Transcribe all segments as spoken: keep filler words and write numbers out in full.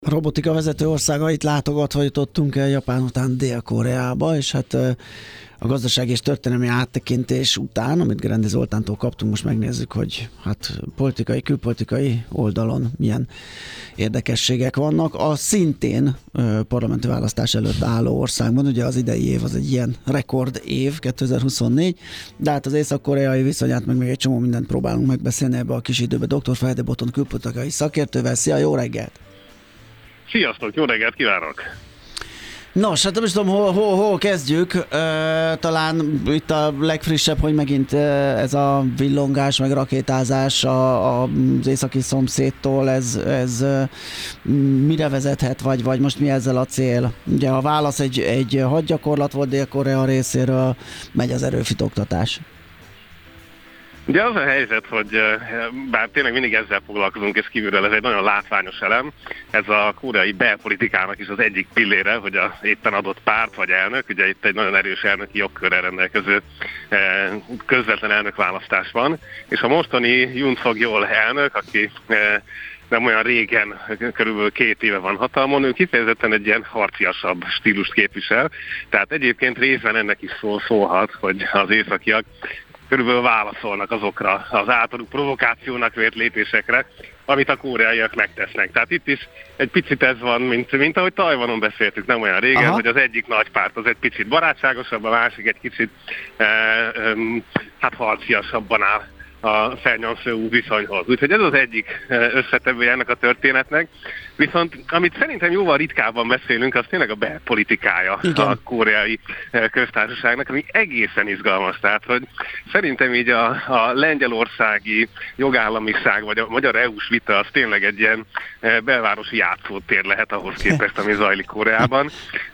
Robotika vezető országait látogatva jutottunk el Japán után Dél-Koreába, és hát a gazdasági és történelmi áttekintés után, amit Gerendi Zoltántól kaptunk, most megnézzük, hogy hát politikai, külpolitikai oldalon milyen érdekességek vannak. A szintén parlamenti választás előtt álló országban, ugye az idei év az egy ilyen rekord év, kétezer-huszonnégy, de hát az észak-koreai viszonyát meg még egy csomó mindent próbálunk megbeszélni ebbe a kis időbe. doktor Feledi Botton külpolitikai szakértővel. Szia, jó reggelt! Sziasztok, jó reggelt kívánok! Nos, hát nem is tudom, hol, hol, hol kezdjük. Uh, talán itt a legfrissebb, hogy megint uh, ez a villongás, meg rakétázás a, a, az északi szomszédtól, ez, ez uh, mire vezethet, vagy, vagy most mi ezzel a cél? Ugye a válasz egy, egy hadgyakorlat volt Dél-Korea részéről, megy az erőfitoktatás. Ugye az a helyzet, hogy bár tényleg mindig ezzel foglalkozunk, és kívülről ez egy nagyon látványos elem, ez a koreai belpolitikának is az egyik pillére, hogy az éppen adott párt vagy elnök, ugye itt egy nagyon erős elnöki jogkörrel rendelkező közvetlen elnökválasztás van, és a mostani Yoon Suk-yeol elnök, aki nem olyan régen, körülbelül két éve van hatalmon, ő kifejezetten egy ilyen harciasabb stílust képvisel, tehát egyébként részben ennek is szól, szólhat, hogy az északiak körülbelül válaszolnak azokra az általuk provokációnak vért lépésekre, amit a koreaiak megtesznek. Tehát itt is egy picit ez van, mint, mint ahogy Tajvanon beszéltük nem olyan régen, Aha. hogy az egyik nagy párt az egy picit barátságosabb, a másik egy kicsit eh, eh, hát harciasabban áll a Felnyamsző viszonyhoz. Úgyhogy ez az egyik összetevője ennek a történetnek. Viszont amit szerintem jóval ritkábban beszélünk, az tényleg a belpolitikája Igen. a koreai köztársaságnak, ami egészen izgalmas. Tehát, hogy szerintem így a, a lengyelországi jogállamiság, vagy a magyar é u-s vita az tényleg egy ilyen belvárosi játszótér lehet ahhoz képest, ami zajlik Koreában.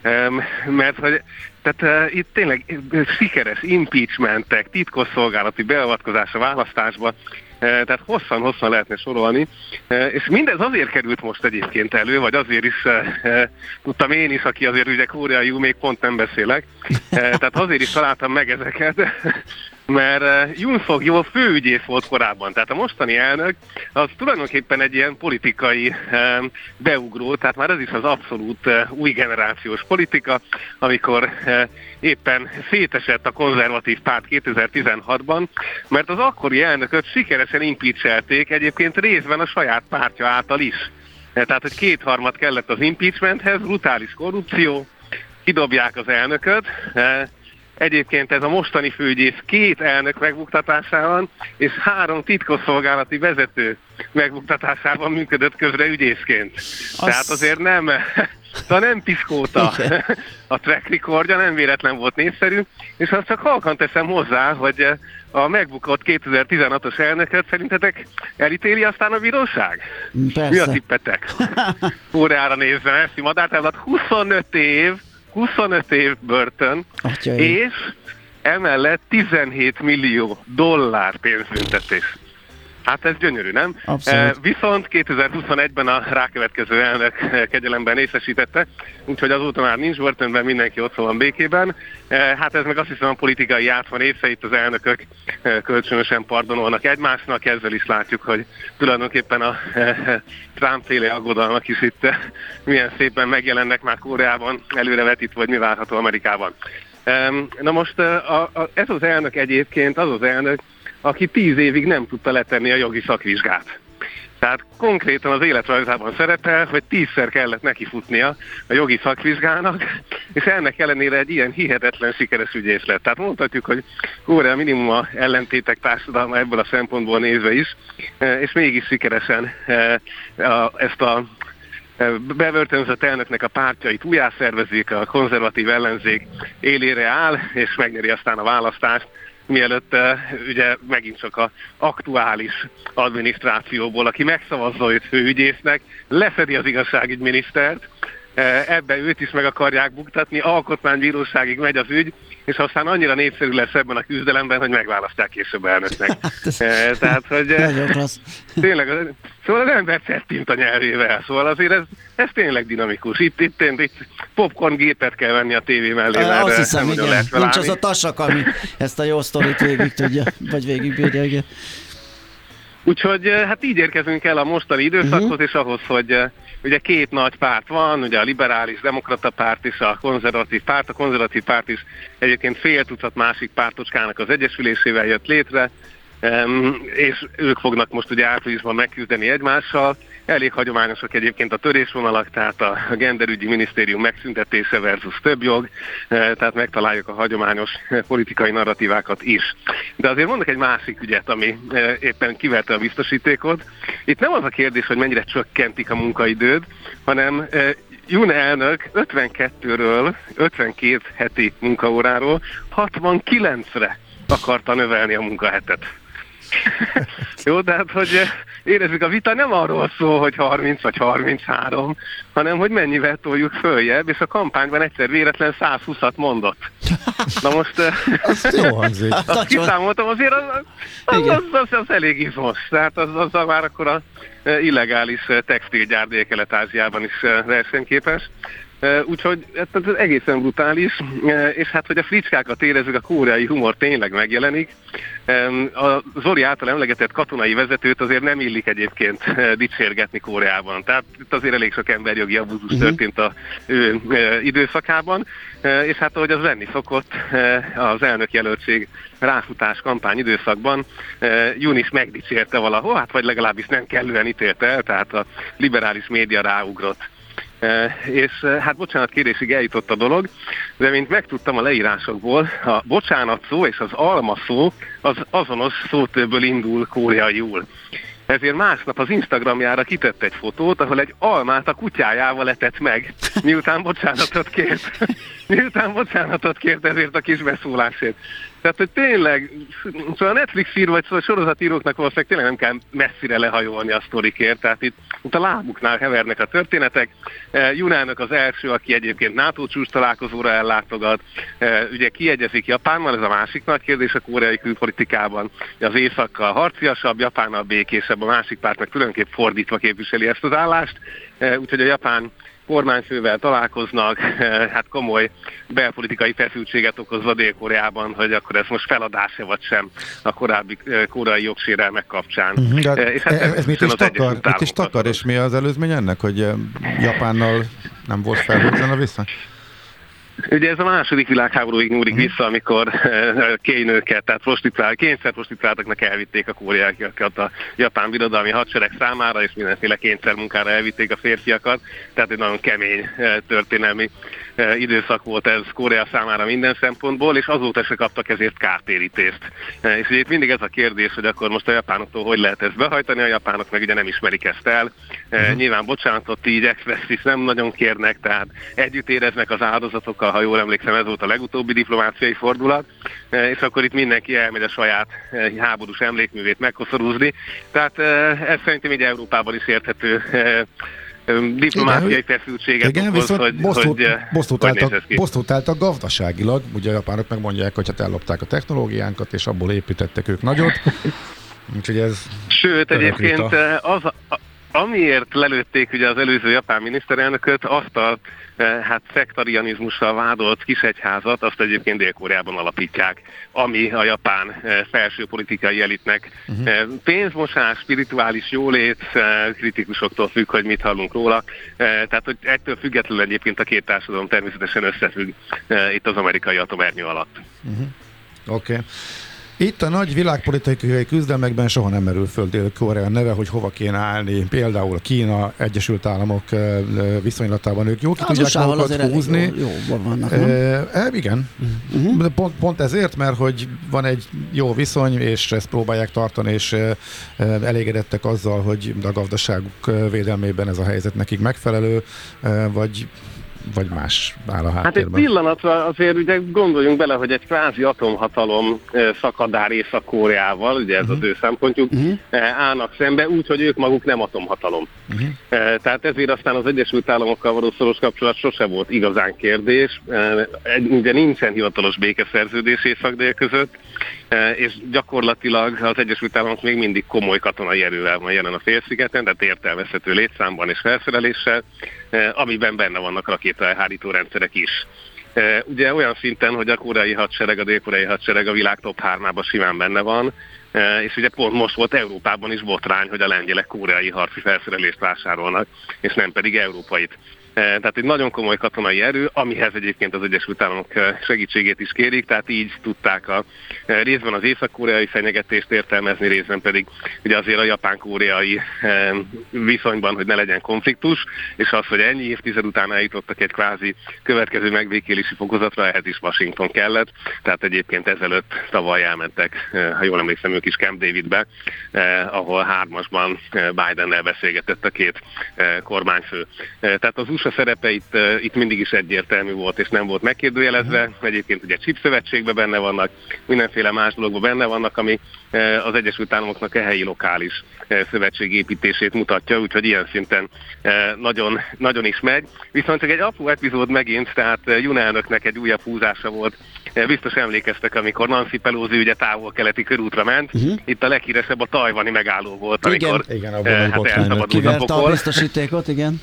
Mert hogy Tehát uh, itt tényleg sikeres impeachmentek, titkosszolgálati beavatkozás a választásba, uh, tehát hosszan-hosszan lehetne sorolni, uh, és mindez azért került most egyébként elő, vagy azért is uh, uh, tudtam én is, aki azért ugye koreaiul még pont nem beszélek, uh, tehát azért is találtam meg ezeket, mert uh, Yoon Suk-yeol főügyész volt korábban, tehát a mostani elnök az tulajdonképpen egy ilyen politikai um, beugró, tehát már ez is az abszolút uh, új generációs politika, amikor uh, éppen szétesett a konzervatív párt kétezer-tizenhatban, mert az akkori elnököt sikeresen impeachelték egyébként részben a saját pártja által is. Tehát, hogy kétharmad kellett az impeachmenthez, brutális korrupció, kidobják az elnököt. Egyébként ez a mostani főügyész két elnök megbuktatásában és három titkosszolgálati vezető megbuktatásában működött közre ügyészként. Az... Tehát azért nem... De nem piszkóta a track recordja, nem véletlen volt népszerű, és azt csak halkan teszem hozzá, hogy a megbukott kétezer-tizenhatos elnököt szerintetek elítéli aztán a bíróság? Persze. Mi a tippetek? Órára nézve, Eszi Madártáblat huszonöt év, huszonöt év börtön, Atyai. és emellett tizenhét millió dollár pénzbüntetés. Hát ez gyönyörű, nem? Abszolút. Viszont kétezer-huszonegyben a rákövetkező elnök kegyelemben részesítette, úgyhogy azóta már nincs börtönben, mindenki ott van békében. Hát ez meg azt hiszem a politikai játszma része, itt az elnökök kölcsönösen pardonolnak egymásnak, ezzel is látjuk, hogy tulajdonképpen a Trump-féle aggodalmak is itt milyen szépen megjelennek már Koreában, előrevetítve, hogy mi várható Amerikában. Na most a, a, ez az elnök egyébként az az elnök, aki tíz évig nem tudta letenni a jogi szakvizsgát. Tehát konkrétan az életrajzában szerepel, hogy tízszer kellett nekifutnia a jogi szakvizsgának, és ennek ellenére egy ilyen hihetetlen sikeres ügyész lett. Tehát mondhatjuk, hogy Korea minimum a ellentétek társadalma ebből a szempontból nézve is, és mégis sikeresen ezt a bebörtönzött elnöknek a pártjait újjászervezik, a konzervatív ellenzék élére áll, és megnyeri aztán a választást, mielőtt uh, ugye megint csak az aktuális adminisztrációból, aki megszavazza őt főügyésznek, leszedi az igazságügyminisztert, uh, ebbe őt is meg akarják buktatni, alkotmánybíróságig megy az ügy, és aztán annyira népszerű lesz ebben a küzdelemben, hogy megválasztják később elnöknek. uh, tehát, hogy uh, tényleg, szóval az ember fettint a nyelvével, szóval azért ez, ez tényleg dinamikus. Itt, itt, itt popcorn gépet kell venni a tévé mellé, mert azt hiszem, nem igen. lehet Nincs az a tasak, ami ezt a jó sztorit végig tudja, vagy végig bírja, igen. Úgyhogy hát így érkezünk el a mostani időszakhoz, uh-huh. és ahhoz, hogy ugye két nagy párt van, ugye a liberális demokrata párt és a konzervatív párt. A konzervatív párt is egyébként fél tucat másik pártocskának az egyesülésével jött létre, és ők fognak most ugye áprilisban megküzdeni egymással. Elég hagyományosak egyébként a törésvonalak, tehát a genderügyi minisztérium megszüntetése versus több jog, tehát megtaláljuk a hagyományos politikai narratívákat is. De azért mondok egy másik ügyet, ami éppen kiverte a biztosítékot. Itt nem az a kérdés, hogy mennyire csökkentik a munkaidőt, hanem Jun elnök ötvenkettőről, ötvenkét heti munkaóráról hatvankilencre akarta növelni a munkahetet. Jó, tehát, hogy érezzük, a vita nem arról szól, hogy harminc vagy harminchárom, hanem, hogy mennyivel toljuk följebb, és a kampányban egyszer véletlen százhúszat mondott. Na most... Azt jó hangzik. Azt kiszámoltam, azért az, az, az, az, az elég izmos. Tehát az, azzal már akkor a illegális textilgyár Dél-Kelet-Ázsiában is versenyképes. Úgyhogy ez egészen brutális, és hát, hogy a fricskákat érezzük, a koreai humor tényleg megjelenik. A Zoli által emlegetett katonai vezetőt azért nem illik egyébként dicsérgetni Koreában. Tehát itt azért elég sok emberjogi abúzus uh-huh. történt az ő időszakában, és hát ahogy az lenni szokott, az elnökjelöltség ráfutás kampány időszakban Jun is megdicsérte valahol, hát vagy legalábbis nem kellően ítélte el, tehát a liberális média ráugrott. Uh, és uh, hát bocsánat kérésig eljutott a dolog, de mint megtudtam a leírásokból, a bocsánat szó és az alma szó az azonos szótöbből indul koreaiul. Ezért másnap az Instagramjára kitett egy fotót, ahol egy almát a kutyájával etett meg, miután bocsánatot kért. miután bocsánatot kért ezért a kis beszólásért. Tehát, hogy tényleg, szóval a Netflix ír, vagy szóval a sorozatíróknak valószínűleg tényleg nem kell messzire lehajolni a sztorikért, tehát itt, itt a lábuknál hevernek a történetek. Junelnök az első, aki egyébként NATO csúcs találkozóra ellátogat, ugye kiegyezik Japánnal, ez a másik nagy kérdés a koreai külpolitikában, az északkal harciasabb, Japánnal békésebb, a másik párt meg tulajdonképp fordítva képviseli ezt az állást, úgyhogy a japán kormányfővel találkoznak, hát komoly belpolitikai feszültséget okozva Dél-Koreában, hogy akkor ez most feladása vagy sem a korábbi koreai jogsérelmek kapcsán. Uh-huh, és hát ez, ez mit is takar? Mit is takar, és mi az előzmény ennek, hogy Japánnal nem volt felhőtlen a vissza? Ugye ez a második világháborúig nyúlik uh-huh. vissza, amikor kénynőket, tehát prostituál, kényszer prostituáltaknak elvitték a koreaiakat a japán birodalmi hadsereg számára, és mindenféle kényszermunkára elvitték a férfiakat. Tehát egy nagyon kemény történelmi időszak volt ez Korea számára minden szempontból, és azóta se kaptak ezért kártérítést. És ugye itt mindig ez a kérdés, hogy akkor most a japánoktól hogy lehet ezt behajtani, a japánok meg ugye nem ismerik ezt el. Uh-huh. Nyilván bocsánatot így expressis nem nagyon kérnek, tehát együtt éreznek az áldozatokkal, ha jól emlékszem, ez volt a legutóbbi diplomáciai fordulat, és akkor itt mindenki elmegy a saját háborús emlékművét megkoszorúzni. Tehát ez szerintem így Európában is érthető diplomáciai feszültséget igen, okoz, hogy, bosszút, hogy, bosszút, hogy álltak, bosszút álltak gazdaságilag, ugye a japánok megmondják, hogy hát ellopták a technológiánkat, és abból építettek ők nagyot. Úgyhogy ez sőt, egyébként az, a, amiért lelőtték ugye az előző japán miniszterelnököt, azt a hát szektarianizmussal vádolt kisegyházat, azt egyébként Dél-Koreában alapítják, ami a japán felső politikai elitnek uh-huh. pénzmosás, spirituális jólét, kritikusoktól függ, hogy mit hallunk róla. Tehát, hogy ettől függetlenül egyébként a két társadalom természetesen összefügg itt az amerikai atomernyő alatt. Uh-huh. Oké. Okay. Itt a nagy világpolitikai küzdelmekben soha nem merül föl Dél-Korea neve, hogy hova kéne állni. Például Kína, Egyesült Államok viszonylatában ők jó ki tudják magukat húzni. Jó, jó vannak, e, igen. Uh-huh. Pont, pont ezért, mert hogy van egy jó viszony, és ezt próbálják tartani, és elégedettek azzal, hogy a gazdaságuk védelmében ez a helyzet nekik megfelelő, vagy vagy más áll a háttérben? Hát egy pillanatra azért ugye gondoljunk bele, hogy egy kvázi atomhatalom szakadár Észak-Koreával, ugye ez uh-huh. az ő szempontjuk, uh-huh. állnak szembe úgy, hogy ők maguk nem atomhatalom. Uh-huh. Tehát ezért aztán az Egyesült Államokkal való szoros kapcsolat sose volt igazán kérdés. Ugye nincsen hivatalos békeszerződés Észak-Dél között, és gyakorlatilag az Egyesült Államok még mindig komoly katonai erővel van jelen a félszigeten, tehát értelmezhető létszámban és felszereléssel, amiben benne vannak rakétaelhárító rendszerek is. Ugye olyan szinten, hogy a koreai hadsereg, a dél-koreai hadsereg a világ top hármában simán benne van, és ugye pont most volt Európában is botrány, hogy a lengyelek koreai harci felszerelést vásárolnak, és nem pedig európait. Tehát egy nagyon komoly katonai erő, amihez egyébként az Egyesült Államok segítségét is kérik, tehát így tudták a részben az észak-koreai fenyegetést értelmezni, részben pedig ugye azért a japán-koreai viszonyban, hogy ne legyen konfliktus, és az, hogy ennyi évtized után eljutottak egy kvázi következő megbékélési fokozatra, ehhez is Washington kellett, tehát egyébként ezelőtt tavaly elmentek, ha jól emlékszem, ők is Camp Davidbe, ahol hármasban Bidennel beszélgetett a két kormányfő. Tehát az u es á szerepe itt, itt mindig is egyértelmű volt, és nem volt megkérdőjelezve. Egyébként ugye chip szövetségben benne vannak, mindenféle más dologban benne vannak, ami az Egyesült Államoknak a helyi lokális szövetség építését mutatja, úgyhogy ilyen szinten nagyon, nagyon is megy. Viszont csak egy apró epizód megint, tehát Jun elnöknek egy újabb húzása volt. Biztos emlékeztek, amikor Nancy Pelosi ugye távol-keleti körútra ment. Uh-huh. Itt a leghíresebb a tajvani megálló volt, amikor igen, igen, hát elszabadult kiverte a biztosítékot, igen.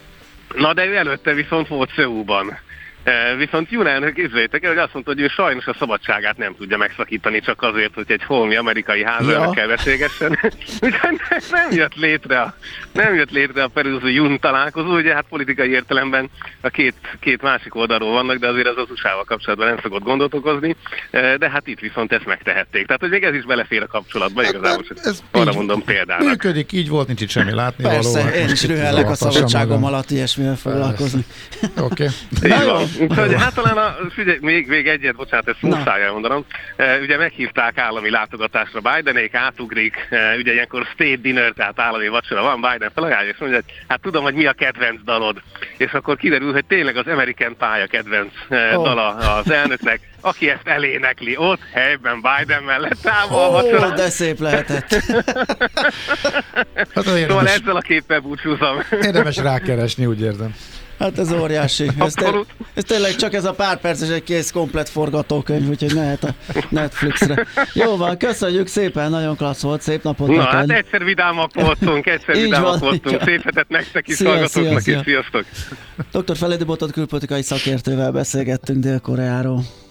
Na de ő előtte viszont volt Szöulban. E, viszont Jun elnök, képzeljétek el, hogy azt mondta, hogy ő sajnos a szabadságát nem tudja megszakítani csak azért, hogy egy holmi amerikai házelnökkel ja. beszélgessen. Úgyhogy nem jött létre a, nem jött létre a Pelosi-Jun találkozó, ugye hát politikai értelemben a két, két másik oldalról vannak, de azért az az u es á-val kapcsolatban nem szokott gondot okozni, de hát itt viszont ezt megtehették. Tehát, hogy még ez is belefér a kapcsolatba, hát, igazából ez arra mondom példának. Működik, így volt, nincs itt semmi látni. Persze, való, én is rühellek a szabadságom alatt ilyesmivel foglalkozni. Oké. Úgyhogy hát talán a, figyelj, még, még egyet, bocsánat, ezt muszáj elmondanom. E, ugye meghívták állami látogatásra Bidenék, átugrik, e, ugye ilyenkor state dinner, tehát állami vacsora van, Biden felajánlja, és mondja, hogy hát tudom, hogy mi a kedvenc dalod. És akkor kiderül, hogy tényleg az American Pie a kedvenc e, oh. dala az elnöknek, aki ezt elénekli ott, helyben Biden mellett távol oh, vacsorán. De szép lehetett. Hát szóval ezzel a képpel búcsúzom. Érdemes rákeresni, úgy érzem. Hát ez óriási. Ez, te, ez tényleg csak ez a pár perces egy kész komplet forgatókönyv, úgyhogy mehet a Netflixre. Jó van, köszönjük szépen, nagyon klassz volt, szép napot Na neked. hát egyszer vidámak voltunk, egyszer vidámak voltunk, szép hetet nektek is, hallgatóknak is, sziasztok! doktor Feledi Botond külpolitikai szakértővel beszélgettünk Dél-Koreáról.